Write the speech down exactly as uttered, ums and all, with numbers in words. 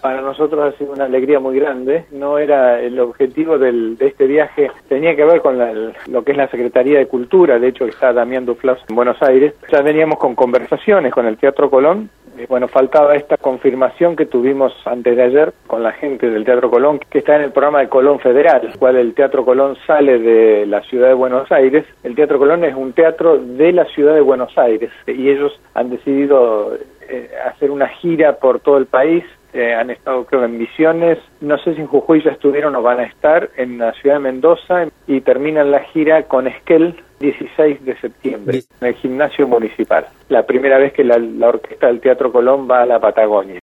Para nosotros ha sido una alegría muy grande. No era el objetivo del, de este viaje, tenía que ver con la, lo que es la Secretaría de Cultura, de hecho está Damián Duflas en Buenos Aires. Ya veníamos con conversaciones con el Teatro Colón. Eh, bueno, faltaba esta confirmación que tuvimos antes de ayer con la gente del Teatro Colón, que está en el programa de Colón Federal, el cual el Teatro Colón sale de la ciudad de Buenos Aires. El Teatro Colón es un teatro de la ciudad de Buenos Aires y ellos han decidido eh, hacer una gira por todo el país. Eh, han estado creo en Misiones, no sé si en Jujuy ya estuvieron o van a estar, en la ciudad de Mendoza, y terminan la gira con Esquel dieciséis de septiembre en el gimnasio municipal. La primera vez que la, la orquesta del Teatro Colón va a la Patagonia.